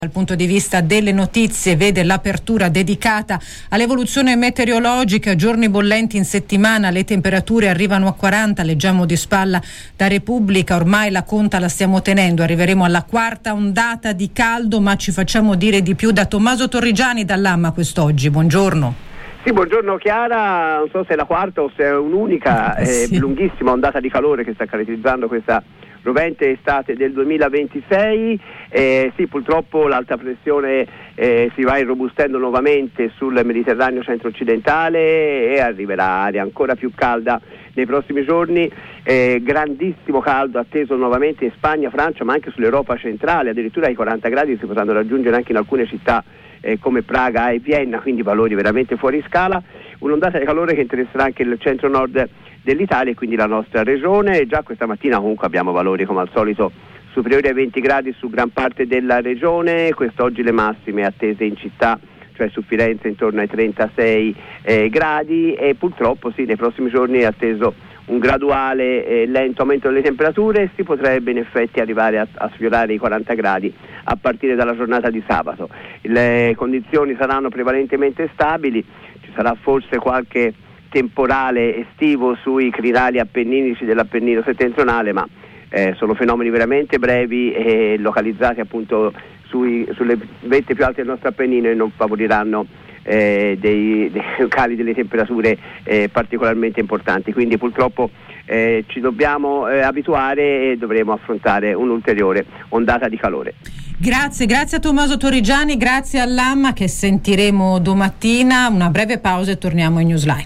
Dal punto di vista delle notizie vede l'apertura dedicata all'evoluzione meteorologica, giorni bollenti in settimana, le temperature arrivano a 40, leggiamo di spalla da Repubblica, ormai la conta la stiamo tenendo, arriveremo alla quarta ondata di caldo, ma ci facciamo dire di più da Tommaso Torrigiani dall'AMMA quest'oggi, buongiorno. Sì, buongiorno Chiara, non so se è la quarta o se è un'unica sì. Lunghissima ondata di calore che sta caratterizzando questa rovente estate del 2026. Sì, purtroppo l'alta pressione si va irrobustendo nuovamente sul Mediterraneo centro-occidentale e arriverà aria ancora più calda nei prossimi giorni. Grandissimo caldo atteso nuovamente in Spagna, Francia, ma anche sull'Europa centrale, addirittura ai 40 gradi si potranno raggiungere anche in alcune città come Praga e Vienna, quindi valori veramente fuori scala. Un'ondata di calore che interesserà anche il centro-nord dell'Italia e quindi la nostra regione. Già questa mattina comunque abbiamo valori come al solito superiori ai 20 gradi su gran parte della regione. Quest'oggi le massime attese in città, cioè su Firenze intorno ai 36 gradi, e purtroppo sì, nei prossimi giorni è atteso un graduale lento aumento delle temperature. Si potrebbe in effetti arrivare a sfiorare i 40 gradi a partire dalla giornata di sabato. Le condizioni saranno prevalentemente stabili, ci sarà forse qualche temporale estivo sui crinali appenninici dell'Appennino settentrionale, ma sono fenomeni veramente brevi e localizzati appunto sulle vette più alte del nostro Appennino e non favoriranno dei cali delle temperature particolarmente importanti, quindi purtroppo ci dobbiamo abituare e dovremo affrontare un'ulteriore ondata di calore. Grazie a Tommaso Torrigiani, grazie all'AMMA che sentiremo domattina. Una breve pausa e torniamo in Newsline.